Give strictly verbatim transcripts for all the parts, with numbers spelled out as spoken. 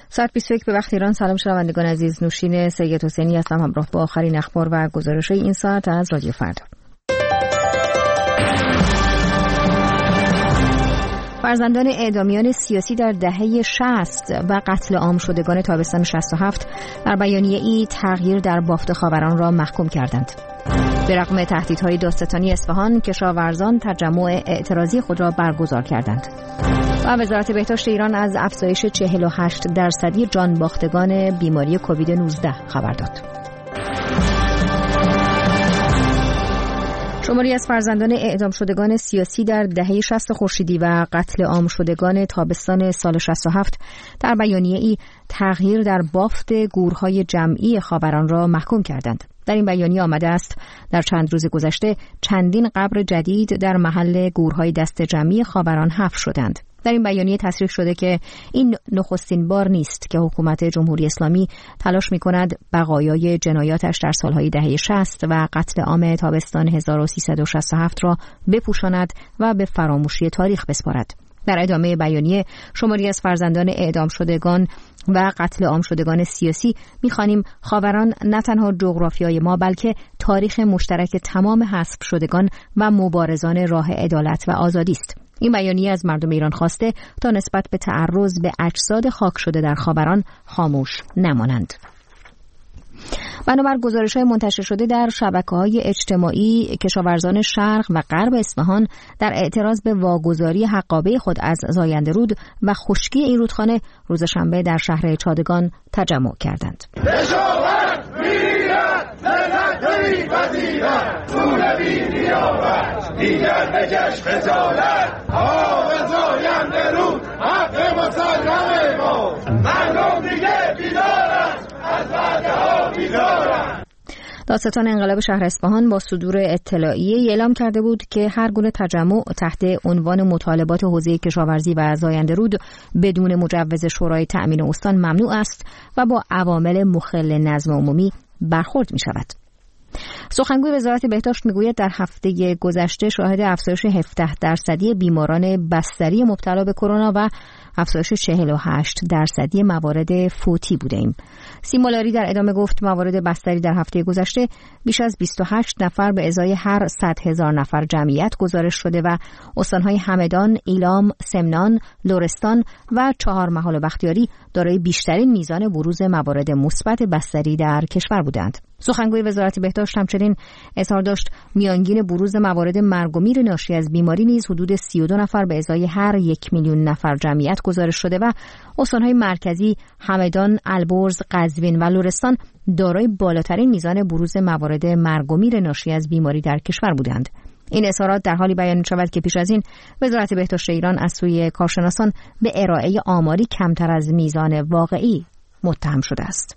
ساعت بیست و یک به وقت ایران. سلام شنوندگان عزیز، نوشین سید حسینی هستم همراه با آخرین اخبار و گزارش این ساعت از رادیو فردا. فرزندان اعدامیان سیاسی در دهه شصت و قتل عام شدگان تابستان شصت و هفت در بیانیه‌ای تغییر در بافت خاوران را محکوم کردند. به رغم تهدیدهای دادستانی اصفهان، کشاورزان تجمع اعتراضی خود را برگزار کردند. و وزارت بهداشت ایران از افزایش چهل و هشت درصدی جان باختگان بیماری کووید نوزده خبر داد. شماری از فرزندان اعدام شدگان سیاسی در دهه شصت خورشیدی و قتل عام شدگان تابستان سال شصت و هفت در بیانیه‌ای تغییر در بافت گورهای جمعی خاوران را محکوم کردند. در این بیانیه آمده است در چند روز گذشته چندین قبر جدید در محل گورهای دست جمعی خاوران حفر شدند. در این بیانیه تصریح شده که این نخستین بار نیست که حکومت جمهوری اسلامی تلاش می‌کند بقایای جنایاتش در سالهای دهه شصت و قتل عام تابستان هزار و سیصد و شصت و هفت را بپوشاند و به فراموشی تاریخ بسپارد. در ادامه بیانیه شماری از فرزندان اعدام شدگان و قتل عام شدگان سیاسی می‌خوانیم خاوران نه تنها جغرافیای ما بلکه تاریخ مشترک تمام حذف شدگان و مبارزان راه عدالت و آزادی است. این بیانیه از مردم ایران خواسته تا نسبت به تعرض به اجساد خاک شده در خاوران خاموش نمانند. بنابر گزارش‌های منتشر شده در شبکه‌های اجتماعی، کشاورزان شرق و غرب اصفهان در اعتراض به واگذاری حقابه خود از زاینده رود و خشکی این رودخانه روز شنبه در شهر چادگان تجمع کردند. دیگر بجش خجالت آب زاینده رود حق مسلم ما مردم دیگه بیدارن از وعده ها بیدارن. دادستان انقلاب شهر اصفهان با صدور اطلاعیه اعلام کرده بود که هر گونه تجمع تحت عنوان مطالبات حوزه کشاورزی و زاینده رود بدون مجوز شورای تأمین استان ممنوع است و با عوامل مخل نظم عمومی برخورد می شود. سخنگوی وزارت بهداشت میگوید در هفته گذشته شاهد افزایش هفده درصدی بیماران بستری مبتلا به کرونا و افزایش چهل و هشت درصدی موارد فوتی بودیم. سیمولاری در ادامه گفت موارد بستری در هفته گذشته بیش از بیست و هشت نفر به ازای هر صد هزار نفر جمعیت گزارش شده و استانهای همدان، ایلام، سمنان، لرستان و چهارمحال و بختیاری دارای بیشترین میزان بروز موارد مثبت بستری در کشور بودند. سخنگوی وزارت بهداشت همچنین اظهار داشت میانگین بروز موارد مرگ و میر ناشی از بیماری نیز حدود سی و دو نفر به ازای هر یک میلیون نفر جمعیت گزارش شده و استانهای مرکزی، همدان، البرز، قزوین و لرستان دارای بالاترین میزان بروز موارد مرگ و میر ناشی از بیماری در کشور بودند. این اظهارات در حالی بیان شود که پیش از این وزارت بهداشت ایران از سوی کارشناسان به ارائه آماری کمتر از میزان واقعی متهم شده است.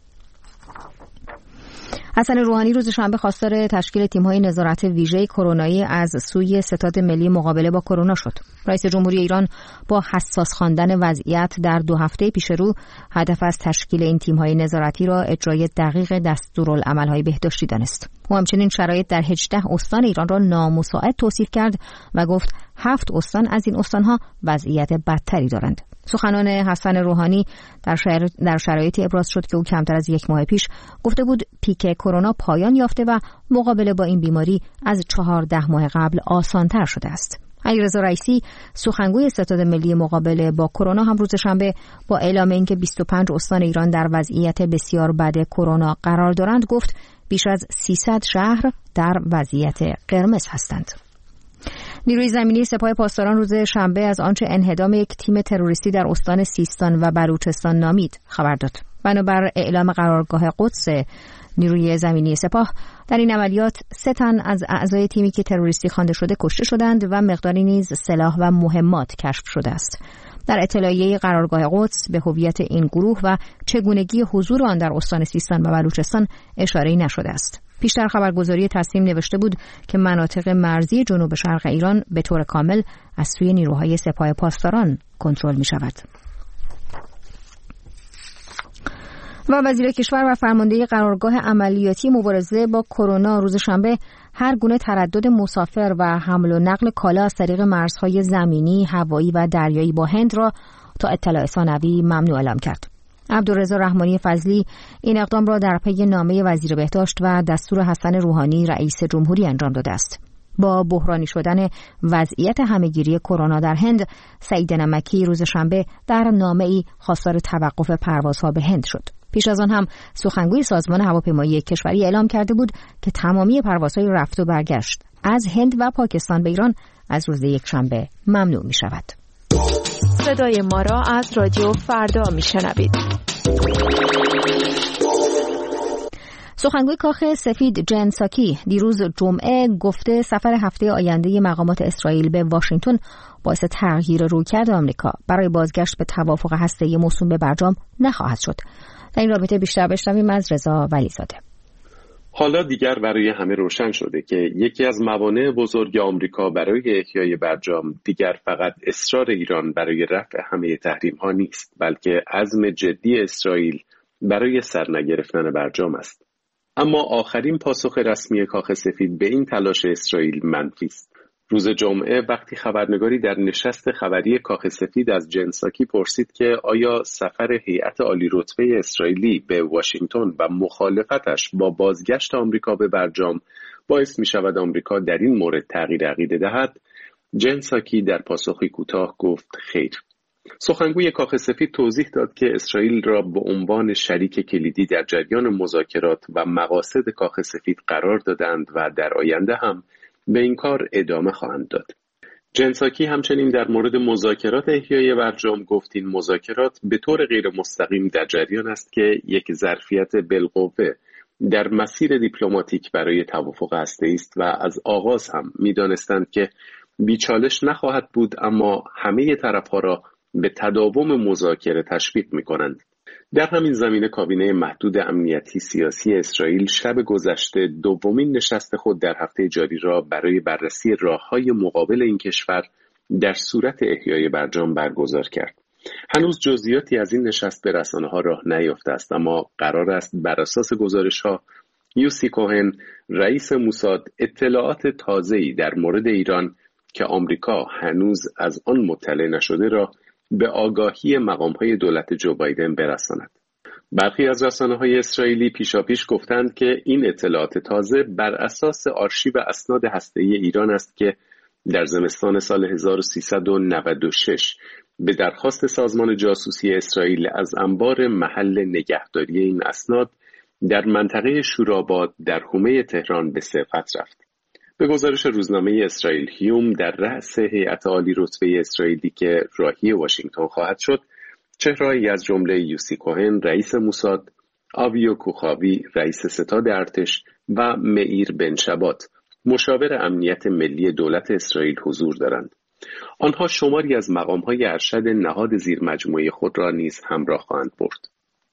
حسن روحانی روز شنبه خواستار تشکیل تیم‌های نظارت ویژه کرونایی از سوی ستاد ملی مقابله با کرونا شد. رئیس جمهوری ایران با حساس خواندن وضعیت در دو هفته پیش رو هدف از تشکیل این تیم‌های نظارتی را اجرای دقیق دستورالعمل‌های بهداشتی دانست. او همچنین شرایط در هجده استان ایران را نامساعد توصیف کرد و گفت هفت استان از این استان‌ها وضعیت بدتری دارند. سخنان حسن روحانی در, شر... در شرایطی ابراز شد که او کمتر از یک ماه پیش گفته بود پیک کرونا پایان یافته و مقابله با این بیماری از چهارده ماه قبل آسان‌تر شده است. علیرضا رئیسی سخنگوی ستاد ملی مقابله با کرونا هم روز شنبه با اعلام اینکه بیست و پنج استان ایران در وضعیت بسیار بد کرونا قرار دارند گفت بیش از سیصد شهر در وضعیت قرمز هستند. نیروی زمینی سپاه پاسداران روز شنبه از آنچه انهدام یک تیم تروریستی در استان سیستان و بلوچستان نامید خبر داد. بنابر اعلام قرارگاه قدس نیروی زمینی سپاه در این عملیات سه تن از اعضای تیمی که تروریستی خوانده شده کشته شدند و مقداری نیز سلاح و مهمات کشف شده است. در اطلاعیه قرارگاه قدس به هویت این گروه و چگونگی حضور آن در استان سیستان و بلوچستان اشاره‌ای نشده است. پیشتر خبرگزاری تصمیم نوشته بود که مناطق مرزی جنوب شرق ایران به طور کامل از سوی نیروهای سپاه پاسداران کنترل می شود. و وزیر کشور و فرمانده قرارگاه عملیاتی مبارزه با کرونا روز شنبه هر گونه تردد مسافر و حمل و نقل کالا از طریق مرزهای زمینی، هوایی و دریایی با هند را تا اطلاع ثانوی ممنوع اعلام کرد. عبدالرضا رحمانی فضلی این اقدام را در پی نامه وزیر بهداشت و دستور حسن روحانی رئیس جمهوری انجام داده است. با بحرانی شدن وضعیت همهگیری کرونا در هند، سعید نمکی روز شنبه در نامه‌ای خواستار توقف پروازها به هند شد. پیش از آن هم سخنگوی سازمان هواپیمایی کشوری اعلام کرده بود که تمامی پروازهای رفت و برگشت از هند و پاکستان به ایران از روز یکشنبه ممنوع می شود. صدای ما را از رادیو فردا می شنوید. سخنگوی کاخ سفید جن ساکی دیروز جمعه گفته سفر هفته آینده مقامات اسرائیل به واشنگتن باعث تغییر رویکرد آمریکا برای بازگشت به توافق هسته‌ای موسوم به برجام نخواهد شد. در این رابطه بیشتر بشنویم از رضا ولیزاده. حالا دیگر برای همه روشن شده که یکی از موانع بزرگ آمریکا برای احیای برجام دیگر فقط اصرار ایران برای رفع همه تحریم‌ها نیست، بلکه عزم جدی اسرائیل برای سرنگرفتن برجام است. اما آخرین پاسخ رسمی کاخ سفید به این تلاش اسرائیل منفی است. روز جمعه وقتی خبرنگاری در نشست خبری کاخ سفید از جن ساکی پرسید که آیا سفر هیئت عالی رتبه اسرائیلی به واشنگتن و مخالفتش با بازگشت آمریکا به برجام باعث می شود آمریکا در این مورد تغییر عقیده دهد، جن ساکی در پاسخی کوتاه گفت خیر. سخنگوی کاخ سفید توضیح داد که اسرائیل را به عنوان شریک کلیدی در جریان مذاکرات و مقاصد کاخ سفید قرار دادند و در آینده هم به این کار ادامه خواهند داد. جن ساکی همچنین در مورد مذاکرات احیای برجام گفت این مذاکرات به طور غیر مستقیم در جریان است که یک ظرفیت بالقوه در مسیر دیپلماتیک برای توافق هسته‌ای است و از آغاز هم می‌دانستند که بیچالش نخواهد بود، اما همه طرف‌ها را به تداوم مذاکره تشویق می‌کنند. در همین زمینه کابینه محدود امنیتی سیاسی اسرائیل شب گذشته دومین نشست خود در هفته جاری را برای بررسی راه‌های مقابل این کشور در صورت احیای برجام برگزار کرد. هنوز جزئیاتی از این نشست به رسانه‌ها راه نیافته است، اما قرار است بر اساس گزارش‌ها یوسی کوهن رئیس موساد اطلاعات تازه‌ای در مورد ایران که آمریکا هنوز از آن مطلع نشده را به آگاهی مقام‌های دولت جو بایدن برساند. برخی از رسانه‌های اسرائیلی پیشاپیش گفتند که این اطلاعات تازه بر اساس آرشیو اسناد هسته‌ای ایران است که در زمستان سال هزار و سیصد و نود و شش به درخواست سازمان جاسوسی اسرائیل از انبار محل نگهداری این اسناد در منطقه شوراباد در حومه تهران به سرقت رفت. به گزارش روزنامه اسرائیل هیوم، در رأس هیئت عالی رتبه اسرائیلی که راهی واشنگتن خواهد شد، چهره‌ای از جمله یوسی کوهن رئیس موساد، آویو کوخاوی رئیس ستاد ارتش و معیر بن شبات مشاور امنیت ملی دولت اسرائیل حضور دارند. آنها شماری از مقام‌های ارشد نهاد زیر مجموعه خود را نیز همراه خواهند برد.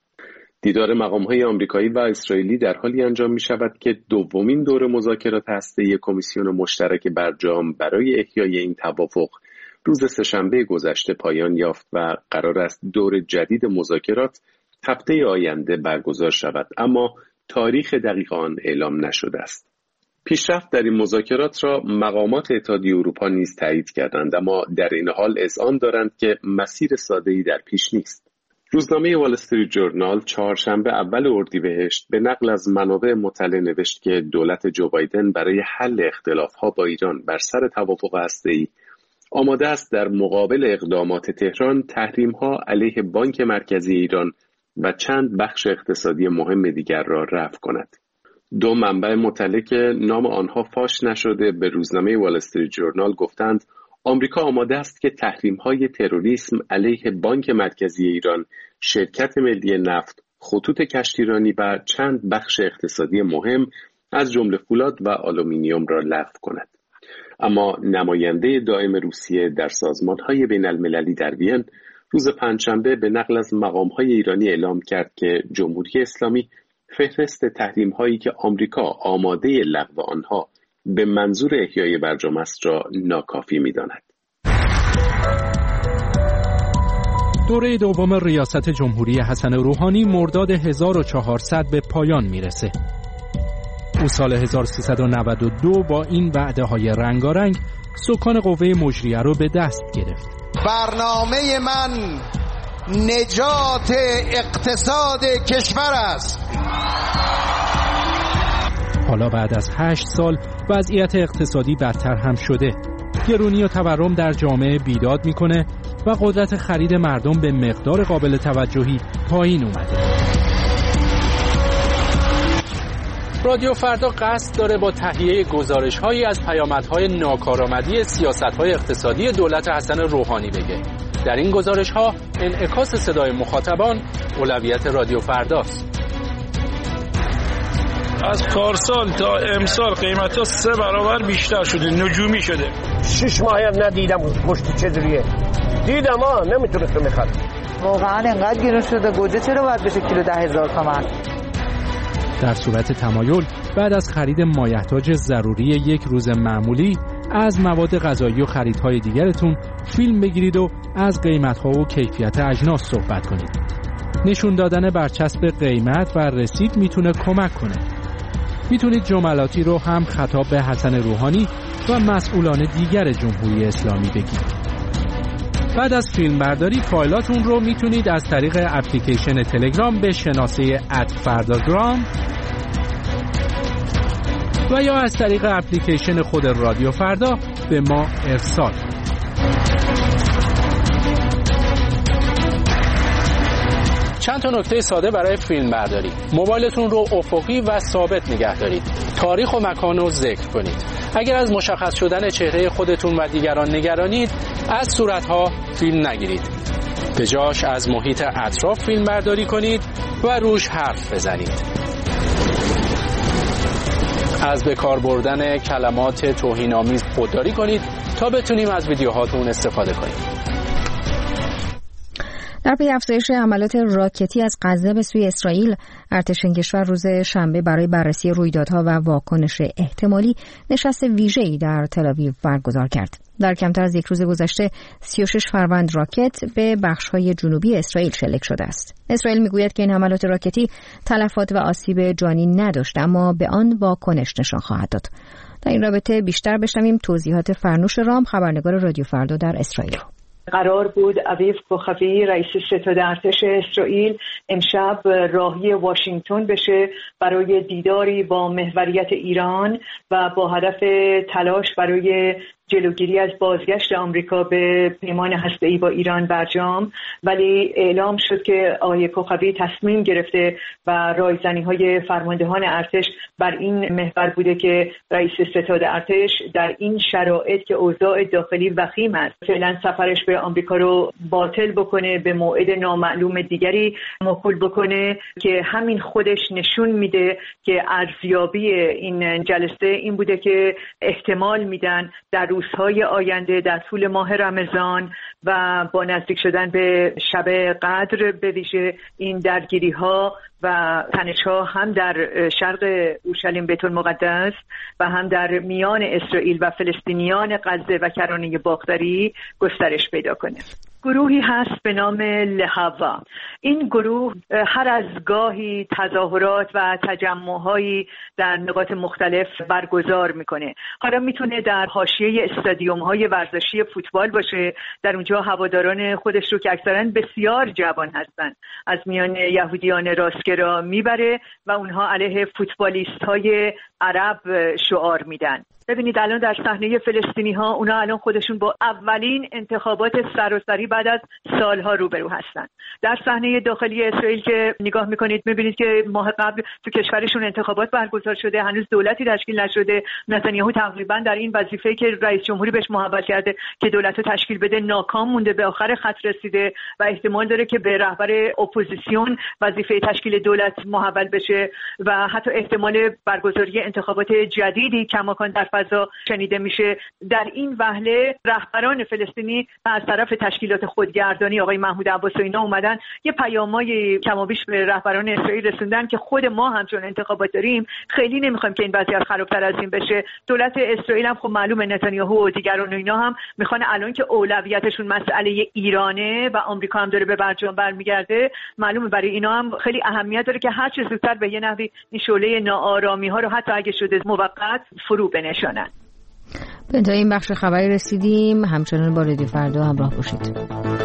دیدار مقام‌های آمریکایی و اسرائیلی در حالی انجام می‌شود که دومین دور مذاکرات هسته‌ای کمیسیون مشترک برجام برای احیای این توافق روز سه‌شنبه گذشته پایان یافت و قرار است دور جدید مذاکرات هفته آینده برگزار شود، اما تاریخ دقیق آن اعلام نشده است. پیشرفت در این مذاکرات را مقامات اتحادیه اروپا نیز تایید کردند، اما در این حال اذعان دارند که مسیر ساده‌ای در پیش نیست. روزنامه وال استریت جورنال چهارشنبه اول اردیبهشت به نقل از منابع مطلع نوشت که دولت جو بایدن برای حل اختلاف‌ها با ایران بر سر توافق هسته‌ای آماده است در مقابل اقدامات تهران تحریم‌ها علیه بانک مرکزی ایران و چند بخش اقتصادی مهم دیگر را رفع کند. دو منبع مطلع که نام آنها فاش نشده به روزنامه وال استریت جورنال گفتند آمریکا آماده است که تحریم‌های تروریسم علیه بانک مرکزی ایران، شرکت ملی نفت، خطوط کشتیرانی و چند بخش اقتصادی مهم از جمله فولاد و آلومینیوم را لغو کند. اما نماینده دائم روسیه در سازمان‌های بین‌المللی در وین روز پنجشنبه به نقل از مقام‌های ایرانی اعلام کرد که جمهوری اسلامی فهرست تحریم‌هایی که آمریکا آماده لغو آنها به منظور احیای برجام است را ناکافی می‌داند. دوره دوم ریاست جمهوری حسن روحانی مرداد هزار و چهارصد به پایان میرسه. او سال هزار و سیصد و نود و دو با این وعده‌های رنگارنگ سکان قوه مجریه رو به دست گرفت. برنامه من نجات اقتصاد کشور است. حالا بعد از هشت سال وضعیت اقتصادی بدتر هم شده. گرونی و تورم در جامعه بیداد میکنه و قدرت خرید مردم به مقدار قابل توجهی پایین اومده. رادیو فردا قصد داره با تهیه گزارش‌هایی از پیامدهای ناکارآمدی سیاست‌های اقتصادی دولت حسن روحانی بگه. در این گزارش‌ها انعکاس صدای مخاطبان اولویت رادیو فرداست. از پارسال تا امسال قیمت‌ها سه برابر بیشتر شده، نجومی شده. شش ماهی هم ندیدم پشت چجوریه. دیدم ها نمیتونستم بخرم. واقعا انقدر گرون شده گوجه چرا باید بشه کیلو ده هزار تومان؟ در صورت تمایل بعد از خرید مایحتاج ضروری یک روز معمولی از مواد غذایی و خریدهای دیگرتون فیلم بگیرید و از قیمت‌ها و کیفیت اجناس صحبت کنید. نشون دادن برچسب قیمت و رسید میتونه کمک کنه. میتونید جملاتی رو هم خطاب به حسن روحانی و مسئولان دیگر جمهوری اسلامی بگید. بعد از فیلم برداری فایلاتون رو میتونید از طریق اپلیکیشن تلگرام به شناسه ات فرداگرام و یا از طریق اپلیکیشن خود رادیو فردا به ما ارسال کنید. چند تا نکته ساده برای فیلم برداری. موبایلتون رو افقی و ثابت نگه دارید. تاریخ و مکان رو ذکر کنید. اگر از مشخص شدن چهره خودتون و دیگران نگرانید، از صورتها فیلم نگیرید. به جاش از محیط اطراف فیلم برداری کنید و روش حرف بزنید. از به کار بردن کلمات توهین‌آمیز خودداری کنید تا بتونیم از ویدیوهاتون استفاده کنیم. در پی افزایش حملات راکتی از غزه به سوی اسرائیل، ارتش این کشور روز شنبه برای بررسی رویدادها و واکنش احتمالی نشست ویژه‌ای در تل‌آویو برگزار کرد. در کمتر از یک روز گذشته سی و شش فروند راکت به بخش‌های جنوبی اسرائیل شلیک شده است. اسرائیل میگوید که این حملات راکتی تلفات و آسیب جانی نداشت، اما به آن واکنش نشان خواهد داد. در این رابطه بیشتر بشنویم توضیحات فرنوش رام، خبرنگار رادیو فردا در اسرائیل. قرار بود اویو کوخوی رئیس ستاد ارتش اسرائیل امشب راهی واشنگتن بشه برای دیداری با محوریت ایران و با هدف تلاش برای جلوگیری از بازگشت آمریکا به پیمان هسته‌ای با ایران برجام، ولی اعلام شد که آقای کوخوی تصمیم گرفته و رایزنی‌های فرماندهان ارتش بر این محور بوده که رئیس ستاد ارتش در این شرایط که اوضاع داخلی وخیم است فعلا سفرش به آمریکا رو باطل بکنه، به موعد نامعلوم دیگری موکول بکنه، که همین خودش نشون میده که ارزیابی این جلسه این بوده که احتمال میدن در روزهای آینده در طول ماه رمضان و با نزدیک شدن به شب قدر به ویژه این درگیری ها و تنش ها هم در شرق اورشلیم بیت المقدس و هم در میان اسرائیل و فلسطینیان غزه و کرانه باختری گسترش پیدا کنه. گروهی هست به نام لهوا. این گروه هر از گاهی تظاهرات و تجمع‌هایی در نقاط مختلف برگزار میکنه. حالا میتونه در حاشیه استادیوم‌های ورزشی فوتبال باشه، در اونجا هواداران خودش رو که اکثرا بسیار جوان هستن از میان یهودیان راستگرا میبره و اونها علیه فوتبالیست‌های عرب شعار میدن. ببینید الان در صحنه فلسطینی ها اونا الان خودشون با اولین انتخابات سراسری بعد از سالها روبرو هستن. در صحنه داخلی اسرائیل که نگاه میکنید میبینید که ماه قبل تو کشورشون انتخابات برگزار شده، هنوز دولتی تشکیل نشده. نتانیاهو تقریبا در این وظیفه‌ای که رئیس جمهوری بهش محول کرده که دولت رو تشکیل بده ناکام مونده، به آخر خط رسیده و احتمال داره که به رهبر اپوزیسیون وظیفه تشکیل دولت محول بشه و حتی احتمال برگزاری انتخابات جدیدی کماکان در فضا شنیده میشه. در این وهله رهبران فلسطینی از طرف تشکیلات خودگردانی آقای محمود عباس و اینا اومدن یه پیامای کمابیش به رهبران اسرائیل رسوندن که خود ما هم چون انتخابات داریم خیلی نمیخوایم که این وضعیت خرابتر از این بشه. دولت اسرائیل هم خب معلومه نتانیاهو و دیگران و اینا هم میخوان الان که اولویتشون مسئله ایرانه و آمریکا هم داره به برجام برمیگرده، معلومه برای اینا هم خیلی اهمیت داره که هر چه زودتر به یه نحوی این شعله ناآرامی ها رو حتی اگه شده موقت فرو بنشانن. به انتهای این بخش خبری رسیدیم. همچنان با رادیو فردا همراه باشید.